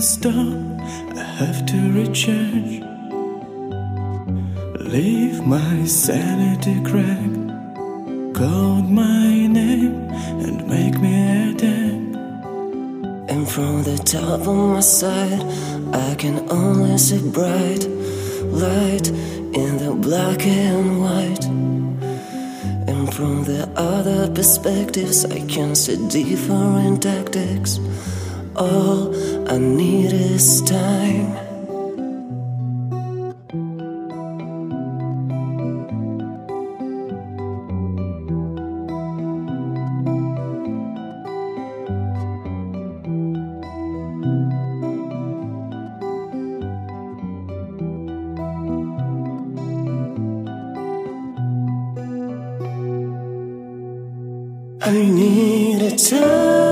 stop, I have to recharge. Leave my sanity crack. Call my name and make me a dime. And from the top of my side, I can only see bright light in the black and white. And from the other perspectives, I can see different tactics. All I need is time. I need a time.